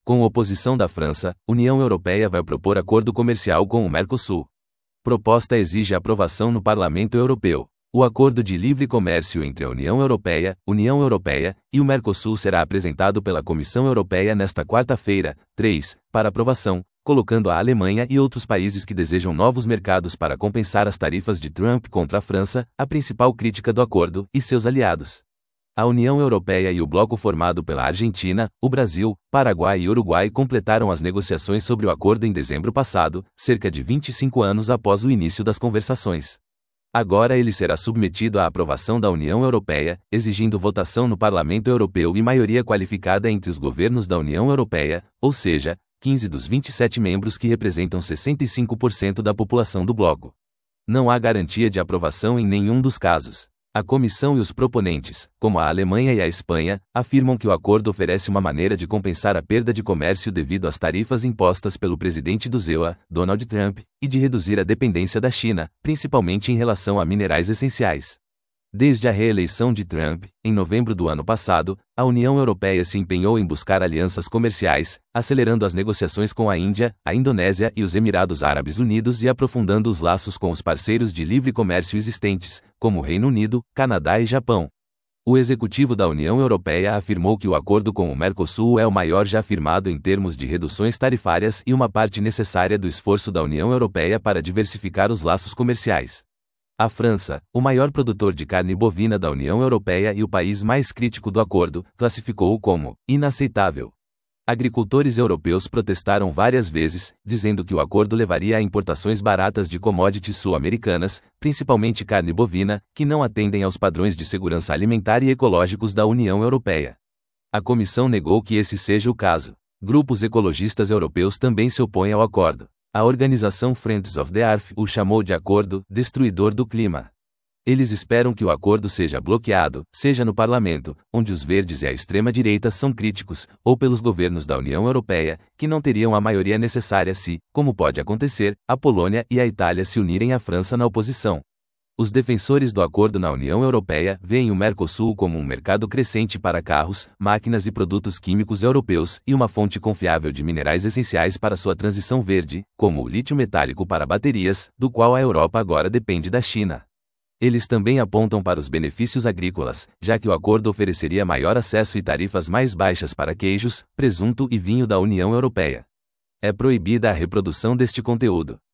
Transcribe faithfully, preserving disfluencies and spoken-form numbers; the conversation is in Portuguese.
Com oposição da França, União Europeia vai propor acordo comercial com o Mercosul. Proposta exige aprovação no Parlamento Europeu. O Acordo de Livre Comércio entre a União Europeia, União Europeia e o Mercosul será apresentado pela Comissão Europeia nesta quarta-feira, três, para aprovação, colocando a Alemanha e outros países que desejam novos mercados para compensar as tarifas de Trump contra a França, a principal crítica do acordo, e seus aliados. A União Europeia e o bloco formado pela Argentina, o Brasil, Paraguai e Uruguai completaram as negociações sobre o acordo em dezembro passado, cerca de vinte e cinco anos após o início das conversações. Agora ele será submetido à aprovação da União Europeia, exigindo votação no Parlamento Europeu e maioria qualificada entre os governos da União Europeia, ou seja, quinze dos vinte e sete membros que representam sessenta e cinco por cento da população do bloco. Não há garantia de aprovação em nenhum dos casos. A Comissão e os proponentes, como a Alemanha e a Espanha, afirmam que o acordo oferece uma maneira de compensar a perda de comércio devido às tarifas impostas pelo presidente do E U, Donald Trump, e de reduzir a dependência da China, principalmente em relação a minerais essenciais. Desde a reeleição de Trump, em novembro do ano passado, a União Europeia se empenhou em buscar alianças comerciais, acelerando as negociações com a Índia, a Indonésia e os Emirados Árabes Unidos e aprofundando os laços com os parceiros de livre comércio existentes, como o Reino Unido, Canadá e Japão. O executivo da União Europeia afirmou que o acordo com o Mercosul é o maior já firmado em termos de reduções tarifárias e uma parte necessária do esforço da União Europeia para diversificar os laços comerciais. A França, o maior produtor de carne bovina da União Europeia e o país mais crítico do acordo, classificou-o como inaceitável. Agricultores europeus protestaram várias vezes, dizendo que o acordo levaria a importações baratas de commodities sul-americanas, principalmente carne bovina, que não atendem aos padrões de segurança alimentar e ecológicos da União Europeia. A Comissão negou que esse seja o caso. Grupos ecologistas europeus também se opõem ao acordo. A organização Friends of the Earth o chamou de acordo destruidor do clima. Eles esperam que o acordo seja bloqueado, seja no parlamento, onde os verdes e a extrema-direita são críticos, ou pelos governos da União Europeia, que não teriam a maioria necessária se, como pode acontecer, a Polônia e a Itália se unirem à França na oposição. Os defensores do acordo na União Europeia veem o Mercosul como um mercado crescente para carros, máquinas e produtos químicos europeus e uma fonte confiável de minerais essenciais para sua transição verde, como o lítio metálico para baterias, do qual a Europa agora depende da China. Eles também apontam para os benefícios agrícolas, já que o acordo ofereceria maior acesso e tarifas mais baixas para queijos, presunto e vinho da União Europeia. É proibida a reprodução deste conteúdo.